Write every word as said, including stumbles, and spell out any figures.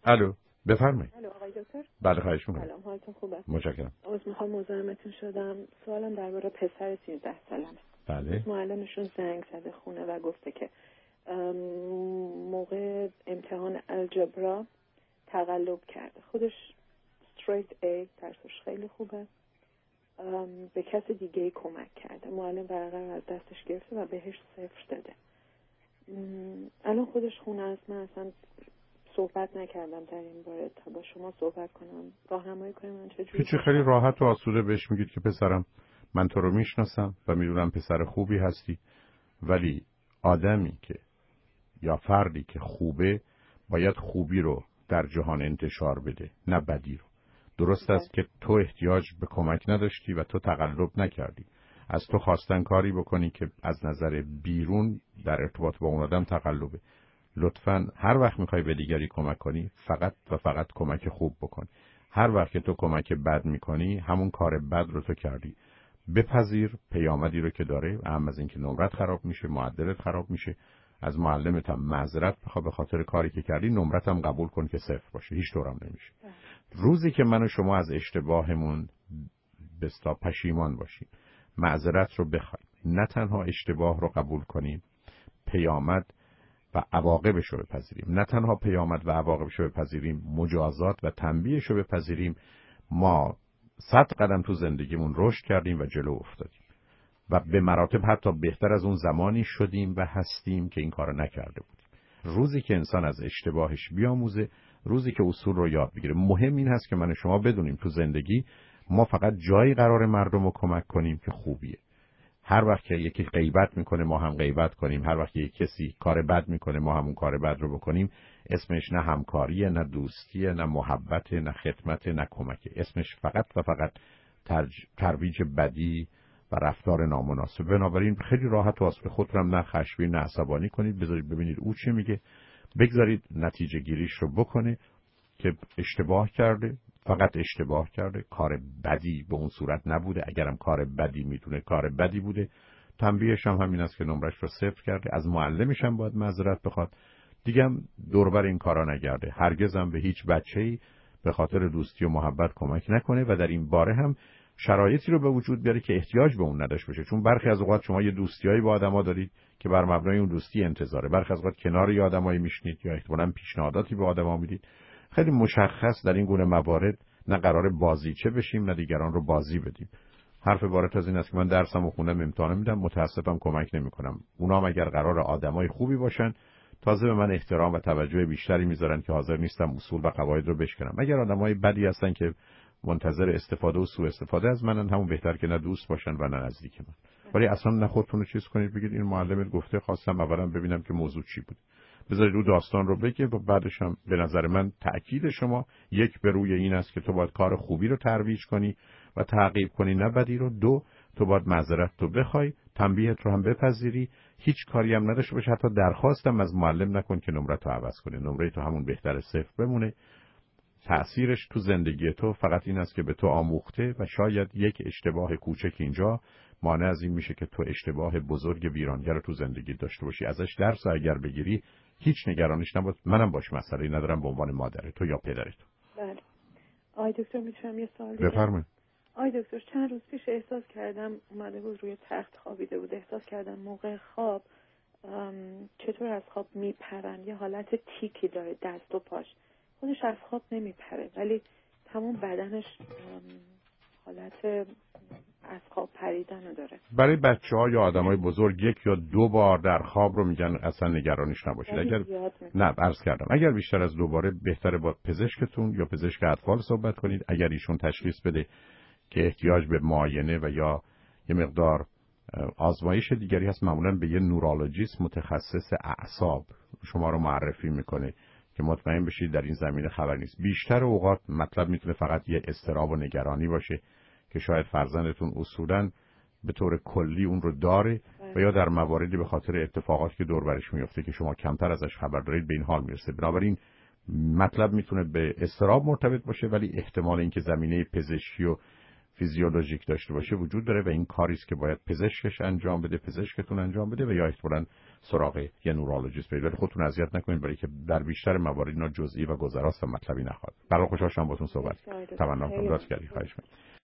الو بفرمایید. الو آقای دکتر. بله خواهش می‌کنم. سلام، حالتون خوبه؟ متشکرم. از میخوام مزاحمتون شدم. سوالم درباره پسر سیزده سالمه. بله. معلمشون زنگ زده خونه و گفته که موقع امتحان الجبرا تقلب کرده. خودش استریت ای، درسش خیلی خوبه. به کس دیگه کمک کرده. معلم ورقه رو از دستش گرفته و بهش صفر داده. الان خودش خونه است. من اصلا صحبت نکردم در این باره تا با شما صحبت کنم، راهنمایی کنم من چجوری. هیچی، خیلی راحت و آسوده بهش میگید که پسرم من تو رو میشناسم و میدونم پسر خوبی هستی، ولی آدمی که یا فردی که خوبه باید خوبی رو در جهان انتشار بده، نه بدی رو. درست است که تو احتیاج به کمک نداشتی و تو تقلب نکردی. از تو خواستن کاری بکنی که از نظر بیرون در ارتباط با اون آدم تقلبه. لطفاً هر وقت میخوای به دیگری کمک کنی فقط و فقط کمک خوب بکن. هر وقت که تو کمک بد میکنی همون کار بد رو تو کردی. بپذیر پیامدی رو که داره، اهم از این که نمرت خراب میشه، معدلت خراب میشه. از معلمت هم معذرت بخواه به خاطر کاری که کردی، نمرت هم قبول کن که صفر باشه، هیچ طورم نمیشه. روزی که من و شما از اشتباهمون بستا پشیمان باشیم، معذرت رو بخوایم، نه تنها اشتباه رو قبول کنیم، پیامد و عواقبش رو بپذیریم. نه تنها پیامد و عواقبش رو بپذیریم، مجازات و تنبیهش رو بپذیریم، ما صد قدم تو زندگیمون رشد کردیم و جلو افتادیم و به مراتب حتی بهتر از اون زمانی شدیم و هستیم که این کارو نکرده بودیم. روزی که انسان از اشتباهش بیاموزه، روزی که اصول رو یاد بگیره. مهم این هست که من و شما بدونیم تو زندگی ما فقط جایی قرار مردم رو کمک کنیم که خوبیه. هر وقت که یکی غیبت میکنه ما هم غیبت کنیم، هر وقت که یک کسی کار بد میکنه ما همون کار بد رو بکنیم. اسمش نه همکاریه، نه دوستیه، نه محبت، نه خدمت، نه کمکه. اسمش فقط و فقط ترج... ترویج بدی و رفتار نامناسب. بنابراین خیلی راحت و آسوده خودتون نه خشمگین نه عصبانی کنید، بذارید ببینید او چه میگه، بگذارید نتیجه گیریش رو بکنه که اشتباه کرده، فقط اشتباه کرده، کار بدی به اون صورت نبوده. اگرم کار بدی میتونه کار بدی بوده، تنبیهش هم همین است که نمرش رو صفر کرده. از معلمش هم باید معذرت بخواد. دیگه هم دوربر این کارا نگرده. هرگز هم به هیچ بچه‌ای به خاطر دوستی و محبت کمک نکنه و در این باره هم شرایطی رو به وجود بیاره که احتیاج به اون نداشته باشه. چون برخی از اوقات شما یه دوستیایی با آدما دارید که بر مبنای اون دوستی انتظاره، برخی از اوقات کنار یه آدمایی میشینید یا احتمالاً پیشنهاداتی به آدما میدید. خیلی مشخص در این گونه موارد نه قرار بازیچه بشیم نه دیگران رو بازی بدیم. حرف عبارت از این است که من درسم و خونم امتحان میدم، متاسفم کمک نمیکنم. اونا هم اگر قرار آدمای خوبی باشن تازه به من احترام و توجه بیشتری میذارن که حاضر نیستم اصول و قواعد رو بشکنم. اگر آدمای بدی هستن که منتظر استفاده و سوء استفاده از منن، همون بهتر که نه دوست باشن و نه نزدیک من. ولی اصلا نه خودتون رو چیز کنید بگید این معلمت گفته، خواستم اولا ببینم که موضوع چی بود. بذارید او داستان رو بگه و بعدش هم به نظر من تأکید شما یک به روی این است که تو باید کار خوبی رو ترویج کنی و تعقیب کنی نه بدی رو. دو، تو باید معذرت رو بخوای، تنبیهت رو هم بپذیری، هیچ کاری هم نداشته باشه، حتی درخواستم از معلم نکن که نمرت رو عوض کنه. نمره تو همون بهتر صفر بمونه. تأثیرش تو زندگی تو فقط این است که به تو آموخته و شاید یک اشتباه کوچک اینجا مانع از این میشه که تو اشتباه بزرگ ویرانگر رو تو زندگی داشته باشی. ازش درس اگر بگیری هیچ نگرانیش نباش. منم باش مسئله ندارم به عنوان مادر تو یا پدر تو. بله. آقای دکتر میتونم یه سوال بفرمایید. آقای دکتر چند روز پیش احساس کردم اومده بود روی تخت خوابیده بود، احساس کردم موقع خواب چطور از خواب میپرن، یه حالت تیکی داره دست و پاش. خودش از خواب نمیپره ولی تمام بدنش حالت از خواب پریدن رو داره. برای بچه‌ها یا آدمای بزرگ یک یا دو بار در خواب رو میگن اصلا نگرانیش نباشید. اگر نه عرض کردم اگر بیشتر از دو باره بهتره با پزشکتون یا پزشک اطفال صحبت کنید. اگر ایشون تشخیص بده که احتیاج به معاینه و یا یه مقدار آزمایش دیگری هست، معمولا به یه نورولوژیست متخصص اعصاب شما رو معرفی میکنه که مطمئن بشید در این زمینه خبر نیست. بیشتر اوقات مطلب میتونه فقط یه اضطراب و نگرانی باشه که شاید فرزندتون اصولاً به طور کلی اون رو داره و یا در مواردی به خاطر اتفاقاتی که دور برش میفته که شما کمتر ازش خبر دارید به این حال میرسه. بنابراین مطلب میتونه به اضطراب مرتبط باشه ولی احتمال اینکه زمینه پزشکی و فیزیولوژیک داشته باشه وجود داره و این کاری است که باید پزشکش انجام بده، پزشکتون انجام بده و یا احتمالاً سراغ یه نورولوژیست برید. ولی خودتون اذیت نکنید، برای که در بیشتر موارد اینا جزئی و گذراست و مطلبی نخواد. برای خوشحال شدم باهاتون صحبت کردم. تمنا کنم. لطف کردید. خواهش می‌کنم.